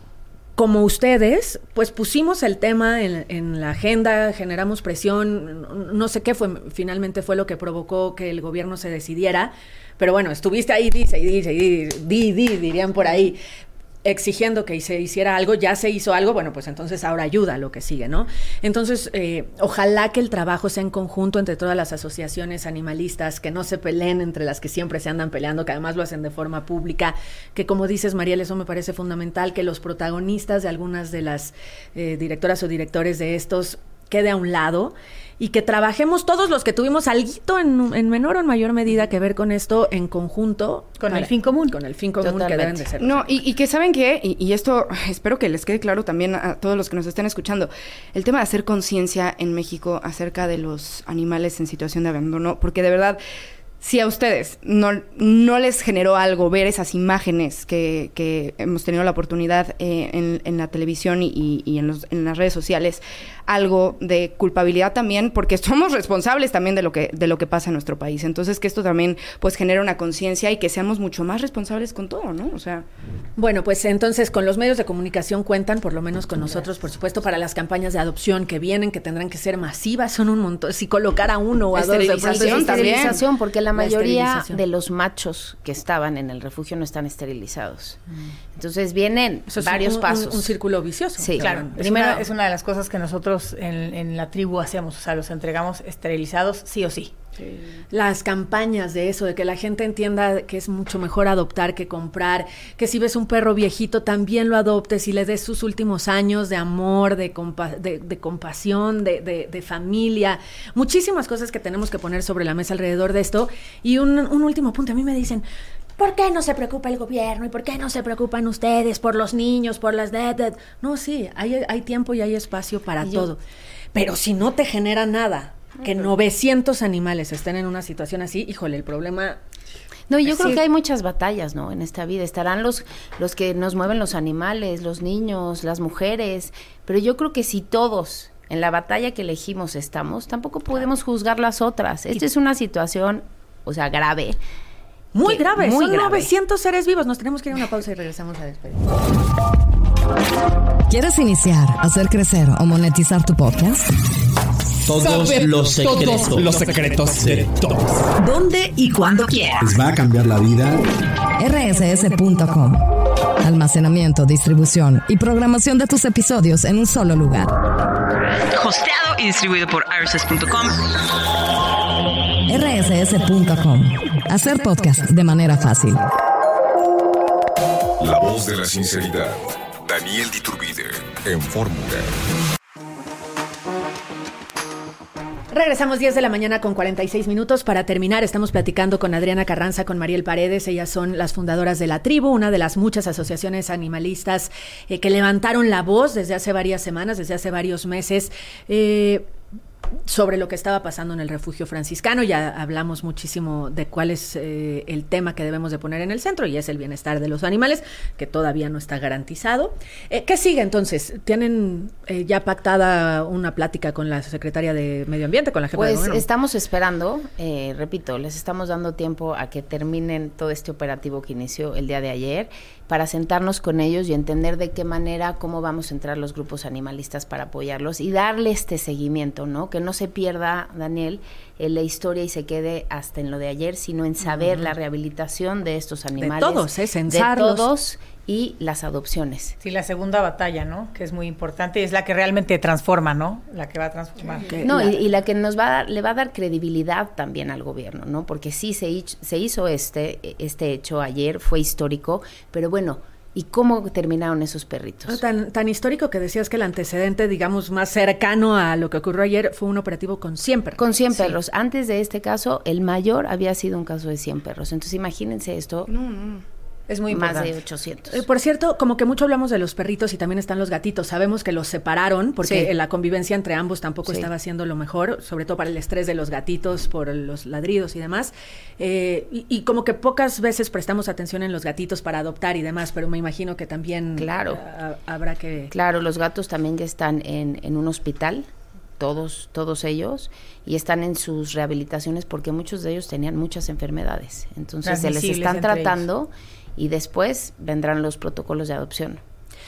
como ustedes, pues pusimos el tema en, en la agenda, generamos presión, no, no sé qué fue, finalmente fue lo que provocó que el gobierno se decidiera, pero bueno, estuviste ahí, dice y dice y di, di, di, dirían por ahí. exigiendo que se hiciera algo, ya se hizo algo, bueno, pues entonces ahora ayuda a lo que sigue, ¿no? Entonces, eh, ojalá que el trabajo sea en conjunto entre todas las asociaciones animalistas, que no se peleen entre las que siempre se andan peleando, que además lo hacen de forma pública, que como dices, Mariel, eso me parece fundamental, que los protagonistas de algunas de las eh, directoras o directores de estos quede a un lado y que trabajemos todos los que tuvimos alguito en, en menor o en mayor medida que ver con esto en conjunto. Con para, el fin común. Con el fin común Totalmente. Que deben de ser. No, y, y que saben que, y, y esto espero que les quede claro también a todos los que nos estén escuchando, el tema de hacer conciencia en México acerca de los animales en situación de abandono, porque de verdad, si a ustedes no, no les generó algo ver esas imágenes que, que hemos tenido la oportunidad eh, en, en la televisión y, y en, los, en las redes sociales, algo de culpabilidad también, porque somos responsables también de lo que de lo que pasa en nuestro país. Entonces, que esto también pues genere una conciencia y que seamos mucho más responsables con todo, ¿no? O sea... Bueno, pues entonces con los medios de comunicación cuentan, por lo menos con nosotros, por supuesto, para las campañas de adopción que vienen, que tendrán que ser masivas, son un montón. Si colocar a uno o a dos de esterilización también. Esterilización, porque la, la mayoría de los machos que estaban en el refugio no están esterilizados. Mm. Entonces vienen Eso varios un, pasos. Un, un círculo vicioso. Sí, claro. Es Primero una, es una de las cosas que nosotros en, en la tribu hacemos, o sea, los entregamos esterilizados sí o sí. Sí. Las campañas de eso, de que la gente entienda que es mucho mejor adoptar que comprar, que si ves un perro viejito también lo adoptes y le des sus últimos años de amor, de, compa- de, de compasión, de, de, de familia, muchísimas cosas que tenemos que poner sobre la mesa alrededor de esto. Y un, un último punto, a mí me dicen, ¿por qué no se preocupa el gobierno? ¿Y por qué no se preocupan ustedes por los niños, por las... De, de? No, sí, hay, hay tiempo y hay espacio para yo, todo. Pero si no te genera nada, que novecientos animales estén en una situación así, híjole, el problema... No, y yo creo que hay muchas batallas, ¿no? En esta vida estarán los los que nos mueven los animales, los niños, las mujeres, pero yo creo que si todos en la batalla que elegimos estamos, tampoco podemos juzgar las otras. Esta es una situación, o sea, grave. Muy que, grave, muy son grave. novecientos seres vivos. Nos tenemos que ir a una pausa y regresamos a despedir. ¿Quieres iniciar, hacer crecer o monetizar tu podcast? Todos Saber los secretos, todos los secretos de todos. ¿Dónde y cuándo quieras? Les va a cambiar la vida. R S S punto com. Almacenamiento, distribución y programación de tus episodios en un solo lugar. Hosteado y distribuido por R S S punto com. R S S punto com. Hacer podcast de manera fácil. La voz de la sinceridad. Daniel Diturbide en Fórmula. Regresamos diez de la mañana con cuarenta y seis minutos. Para terminar, estamos platicando con Adriana Carranza, con Mariel Paredes. Ellas son las fundadoras de La Tribu, una de las muchas asociaciones animalistas eh, que levantaron la voz desde hace varias semanas, desde hace varios meses, eh, sobre lo que estaba pasando en el refugio franciscano. Ya hablamos muchísimo de cuál es eh, el tema que debemos de poner en el centro, y es el bienestar de los animales, que todavía no está garantizado. Eh, ¿Qué sigue entonces? ¿Tienen eh, ya pactada una plática con la secretaria de Medio Ambiente, con la jefa pues de gobierno? Estamos esperando, eh, repito, les estamos dando tiempo a que terminen todo este operativo que inició el día de ayer, para sentarnos con ellos y entender de qué manera, cómo vamos a entrar los grupos animalistas para apoyarlos y darle este seguimiento, ¿no? Que no se pierda, Daniel, en la historia y se quede hasta en lo de ayer, sino en saber uh-huh. la rehabilitación de estos animales. De todos, ¿eh? Censarlos. De todos y las adopciones. Sí, la segunda batalla, ¿no? Que es muy importante y es la que realmente transforma, ¿no? La que va a transformar. Okay. No, la... Y, y la que nos va a dar, le va a dar credibilidad también al gobierno, ¿no? Porque sí se, hizo, se hizo este, este hecho ayer, fue histórico, pero bueno, ¿y cómo terminaron esos perritos? Tan, tan histórico que decías que el antecedente, digamos, más cercano a lo que ocurrió ayer fue un operativo con cien perros. Con cien sí. perros. Antes de este caso, el mayor había sido un caso de cien perros. Entonces, imagínense esto. No, no. Es muy más importante. de ochocientos. Eh, por cierto, como que mucho hablamos de los perritos y también están los gatitos. Sabemos que los separaron porque sí. la convivencia entre ambos tampoco sí. estaba siendo lo mejor, sobre todo para el estrés de los gatitos por los ladridos y demás. Eh, y, y como que pocas veces prestamos atención en los gatitos para adoptar y demás, pero me imagino que también claro. a, habrá que... Claro, los gatos también ya están en, en un hospital, todos, todos ellos, y están en sus rehabilitaciones porque muchos de ellos tenían muchas enfermedades. Entonces se les están tratando... Ellos. Y después vendrán los protocolos de adopción.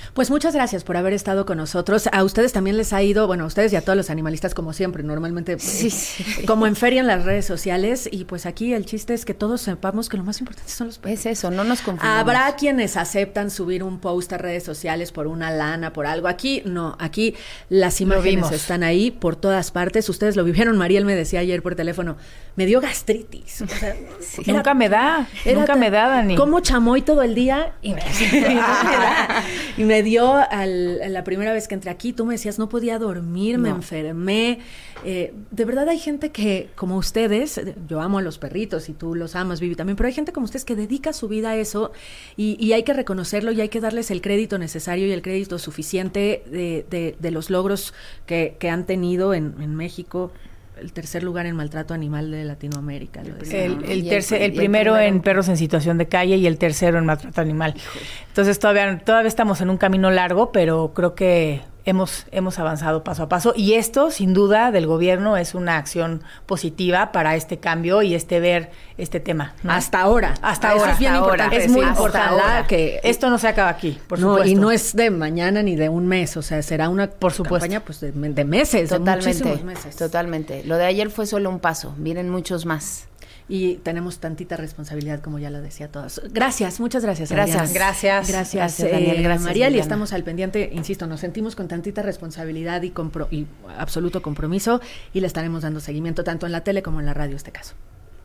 Pues muchas gracias por haber estado con nosotros. A ustedes también les ha ido, bueno, a ustedes y a todos los animalistas como siempre, normalmente sí, sí. como en feria en las redes sociales, y pues aquí el chiste es que todos sepamos que lo más importante son los perros. Es eso, no nos confundamos. Habrá quienes aceptan subir un post a redes sociales por una lana, por algo. Aquí no, aquí las imágenes están ahí por todas partes. Ustedes lo vivieron. Mariel me decía ayer por teléfono, me dio gastritis. O sea, sí. era, nunca me da, nunca tan, me da, Dani. Como chamoy todo el día y me, y me dio al, la primera vez que entré aquí, tú me decías, no podía dormir, no. me enfermé. Eh, de verdad hay gente que, como ustedes, yo amo a los perritos y tú los amas, Vivi, también, pero hay gente como ustedes que dedica su vida a eso y, y hay que reconocerlo y hay que darles el crédito necesario y el crédito suficiente de, de, de los logros que, que han tenido en, en México. El tercer lugar en maltrato animal de Latinoamérica. Lo el, el, tercer, el, el primero en perros en situación de calle y el tercero en maltrato animal. Híjole. Entonces todavía, todavía estamos en un camino largo, pero creo que hemos, hemos avanzado paso a paso. Y esto, sin duda, del gobierno es una acción positiva para este cambio y este ver este tema, ¿no? Hasta ahora. Hasta ahora. Es bien hasta importante. Es decir, muy importante que esto no se acaba aquí, por no, supuesto. Y no es de mañana ni de un mes, o sea, será una por supuesto. campaña pues, de, de meses, totalmente, de muchísimos meses. Totalmente. Lo de ayer fue solo un paso, vienen muchos más. Y tenemos tantita responsabilidad, como ya lo decía todas. Gracias, muchas gracias. Gracias, Adriana. gracias. Gracias, gracias Daniel, gracias, eh, Mariel, y Liliana. estamos al pendiente, insisto, nos sentimos con tantita responsabilidad y, compro- y absoluto compromiso, y le estaremos dando seguimiento tanto en la tele como en la radio, este caso.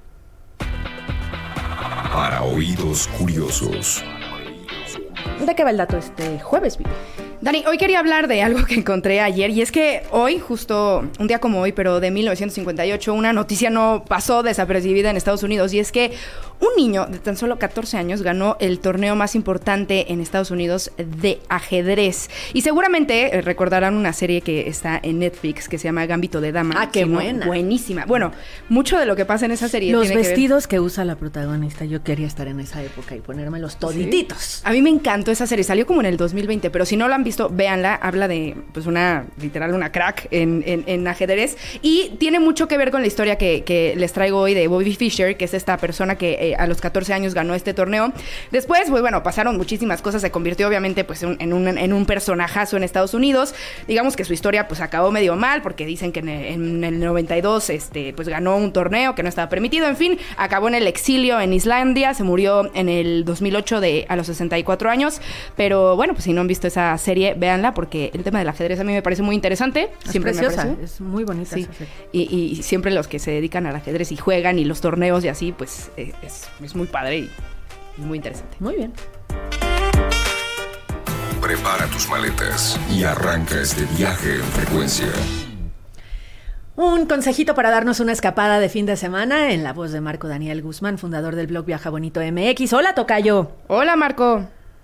Para oídos curiosos. ¿De qué va el dato este jueves, Vivi? Dani, hoy quería hablar de algo que encontré ayer, y es que hoy, justo un día como hoy, pero de mil novecientos cincuenta y ocho, una noticia no pasó desapercibida en Estados Unidos, y es que un niño de tan solo catorce años ganó el torneo más importante en Estados Unidos de ajedrez. Y seguramente eh, recordarán una serie que está en Netflix que se llama Gambito de Dama. Ah, qué no, buena. Buenísima. Bueno, mucho de lo que pasa en esa serie Los tiene vestidos que, ver... que usa la protagonista, yo quería estar en esa época y ponerme los todititos. ¿Sí? A mí me encantó esa serie, salió como en el dos mil veinte, pero si no la han visto, véanla. Habla de, pues, una, literal, una crack en, en, en ajedrez, y tiene mucho que ver con la historia que, que les traigo hoy de Bobby Fischer, que es esta persona que eh, a los catorce años ganó este torneo. Después, pues bueno, pasaron muchísimas cosas, se convirtió obviamente pues en, en, un, en un personajazo en Estados Unidos. Digamos que su historia pues acabó medio mal, porque dicen que en el, en el noventa y dos este, pues ganó un torneo que no estaba permitido, en fin, acabó en el exilio en Islandia, se murió en el dos mil ocho de, a los sesenta y cuatro años, pero bueno, pues si no han visto esa serie, véanla, porque el tema del ajedrez a mí me parece muy interesante. Es siempre preciosa, me parece. Es muy bonita. Sí. Y, y siempre los que se dedican al ajedrez y juegan y los torneos y así, pues eh, es, es muy padre y, y muy interesante. Muy bien. Prepara tus maletas y arranca este viaje en frecuencia. Un consejito para darnos una escapada de fin de semana en la voz de Marco Daniel Guzmán, fundador del blog Viaja Bonito M X. Hola, tocayo. Hola, Marco.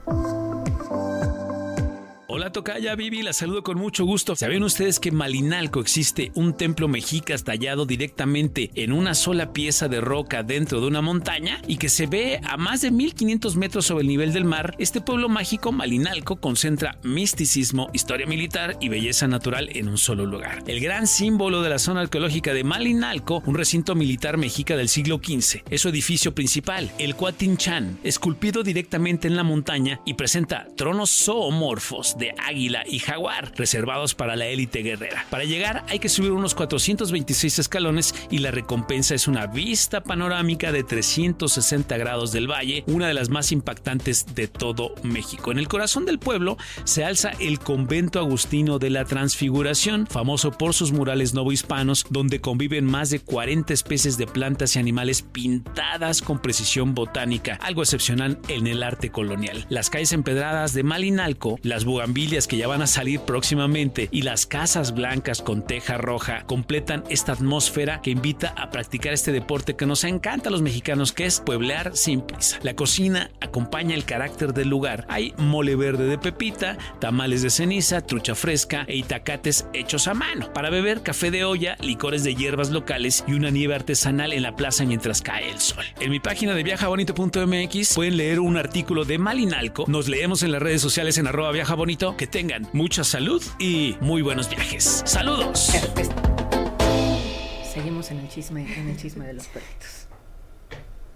Hola tocaya, Vivi, la saludo con mucho gusto. ¿Sabían ustedes que en Malinalco existe un templo mexica tallado directamente en una sola pieza de roca dentro de una montaña y que se ve a más de mil quinientos metros sobre el nivel del mar? Este pueblo mágico, Malinalco, concentra misticismo, historia militar y belleza natural en un solo lugar. El gran símbolo de la zona arqueológica de Malinalco, un recinto militar mexica del siglo quince, es su edificio principal, el Cuatinchan, esculpido directamente en la montaña y presenta tronos zoomorfos de águila y jaguar, reservados para la élite guerrera. Para llegar hay que subir unos cuatrocientos veintiséis escalones y la recompensa es una vista panorámica de trescientos sesenta grados del valle, una de las más impactantes de todo México. En el corazón del pueblo se alza el convento agustino de la Transfiguración, famoso por sus murales novohispanos, donde conviven más de cuarenta especies de plantas y animales pintadas con precisión botánica, algo excepcional en el arte colonial. Las calles empedradas de Malinalco, las bugambilias que ya van a salir próximamente y las casas blancas con teja roja completan esta atmósfera que invita a practicar este deporte que nos encanta a los mexicanos, que es pueblear sin prisa. La cocina acompaña el carácter del lugar. Hay mole verde de pepita, tamales de ceniza, trucha fresca e itacates hechos a mano. Para beber, café de olla, licores de hierbas locales y una nieve artesanal en la plaza mientras cae el sol. En mi página de viaja bonito punto m x pueden leer un artículo de Malinalco. Nos leemos en las redes sociales en arroba viaja bonito. Que tengan mucha salud y muy buenos viajes. ¡Saludos! Seguimos en el chisme, en el chisme de los perritos.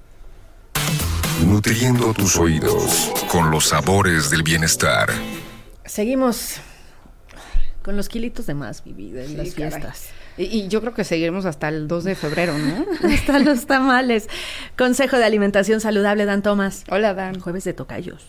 Nutriendo tus oídos con los sabores del bienestar. Seguimos con los kilitos de más, Vivi, de Sí, las caray. fiestas. Y, y yo creo que seguiremos hasta el dos de febrero, ¿no? Hasta los tamales. Consejo de alimentación saludable, Dan Tomás. Hola, Dan. Jueves de tocayos.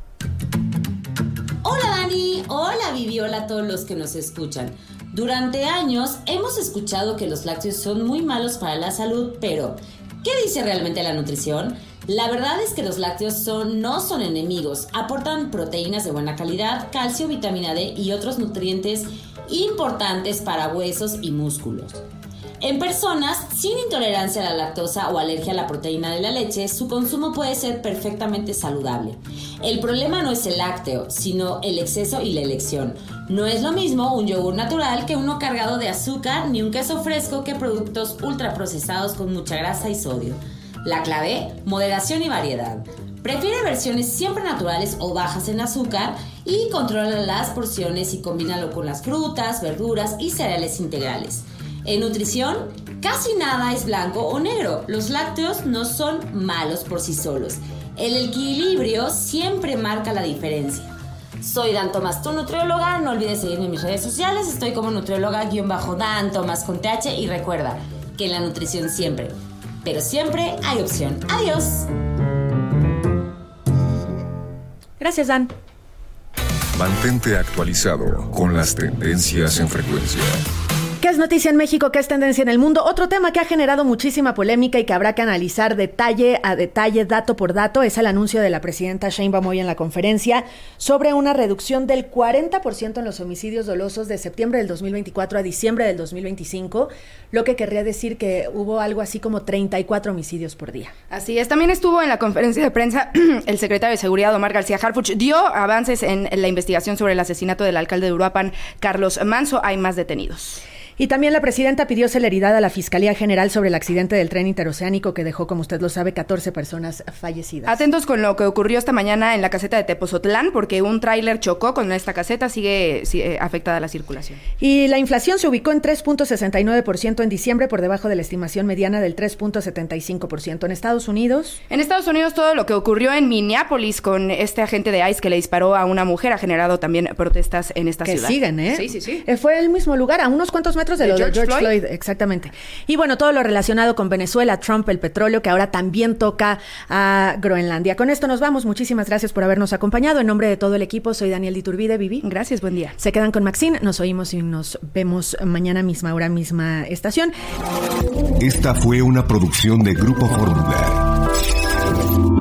Hola, Dani. Hola, Vivi. Hola a todos los que nos escuchan. Durante años hemos escuchado que los lácteos son muy malos para la salud, pero ¿qué dice realmente la nutrición? La verdad es que los lácteos son, no son enemigos, aportan proteínas de buena calidad, calcio, vitamina D y otros nutrientes importantes para huesos y músculos. En personas sin intolerancia a la lactosa o alergia a la proteína de la leche, su consumo puede ser perfectamente saludable. El problema no es el lácteo, sino el exceso y la elección. No es lo mismo un yogur natural que uno cargado de azúcar, ni un queso fresco que productos ultraprocesados con mucha grasa y sodio. La clave, moderación y variedad. Prefiere versiones siempre naturales o bajas en azúcar y controla las porciones y combínalo con las frutas, verduras y cereales integrales. En nutrición, casi nada es blanco o negro. Los lácteos no son malos por sí solos. El equilibrio siempre marca la diferencia. Soy Dan Tomás, tu nutrióloga. No olvides seguirme en mis redes sociales. Estoy como nutrióloga-Dan Tomás con T H. Y recuerda que en la nutrición siempre, pero siempre hay opción. Adiós. Gracias, Dan. Mantente actualizado con las tendencias en frecuencia. ¿Qué es noticia en México? ¿Qué es tendencia en el mundo? Otro tema que ha generado muchísima polémica y que habrá que analizar detalle a detalle, dato por dato, es el anuncio de la presidenta Sheinbaum hoy en la conferencia sobre una reducción del cuarenta por ciento en los homicidios dolosos de septiembre del dos mil veinticuatro a diciembre del dos mil veinticinco, lo que querría decir que hubo algo así como treinta y cuatro homicidios por día. Así es. También estuvo en la conferencia de prensa el secretario de Seguridad, Omar García Harfuch, dio avances en la investigación sobre el asesinato del alcalde de Uruapan, Carlos Manso. Hay más detenidos. Y también la presidenta pidió celeridad a la Fiscalía General sobre el accidente del tren interoceánico que dejó, como usted lo sabe, catorce personas fallecidas. Atentos con lo que ocurrió esta mañana en la caseta de Tepozotlán, porque un tráiler chocó con esta caseta, sigue, sigue afectada la circulación. Y la inflación se ubicó en tres punto sesenta y nueve por ciento en diciembre, por debajo de la estimación mediana del tres punto setenta y cinco por ciento. En Estados Unidos... En Estados Unidos, todo lo que ocurrió en Minneapolis con este agente de ICE que le disparó a una mujer ha generado también protestas en esta que ciudad. Que siguen, ¿eh? Sí, sí, sí. Eh, fue el mismo lugar, a unos cuantos metros de, de lo George de George Floyd? Floyd. Exactamente. Y bueno, todo lo relacionado con Venezuela, Trump, el petróleo, que ahora también toca a Groenlandia. Con esto nos vamos. Muchísimas gracias por habernos acompañado. En nombre de todo el equipo, soy Daniel Iturbide, Vivi. Gracias, buen día. Se quedan con Maxine, nos oímos y nos vemos mañana misma hora, misma estación. Esta fue una producción de Grupo Fórmula.